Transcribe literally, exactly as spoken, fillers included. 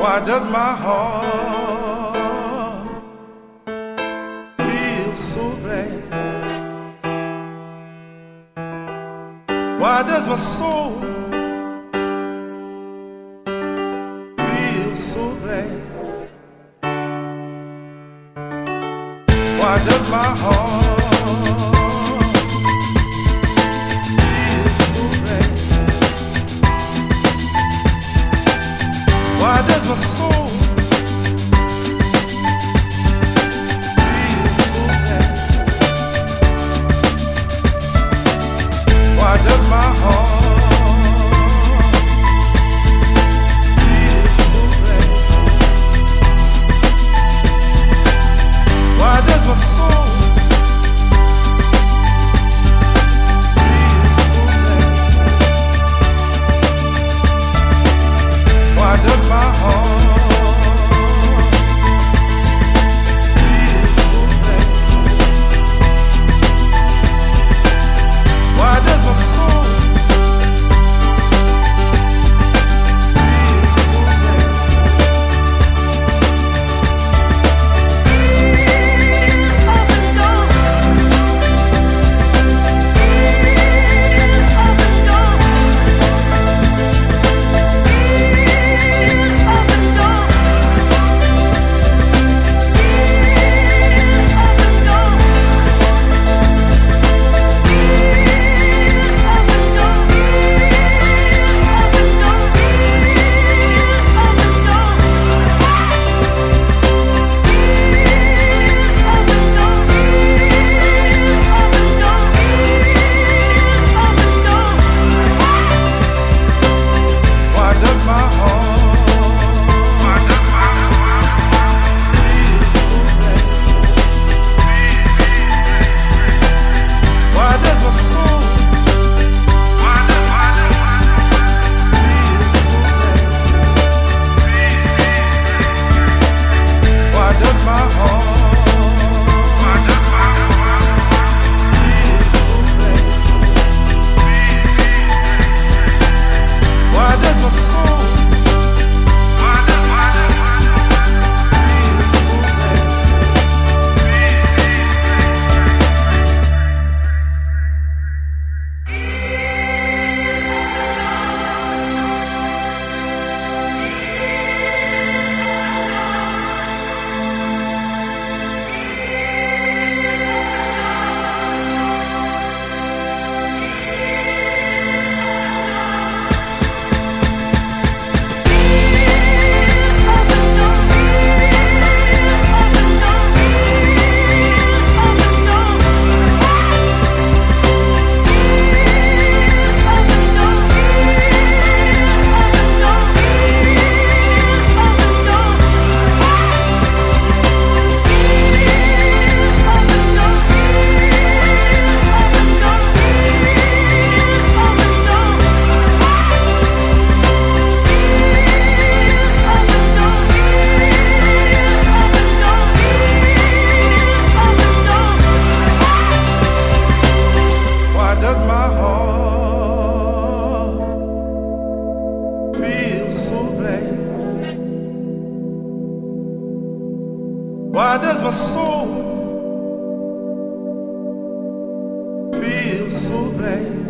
Why does my heart feel so glad? Why does my soul feel so glad? Why does my heart feel so glad? Why does my soul feel so glad? Why does my heart feel so glad? Why does my soul feel so glad? Why does my heart feel so glad? Why does my soul feel so glad? Why does my soul feel so glad?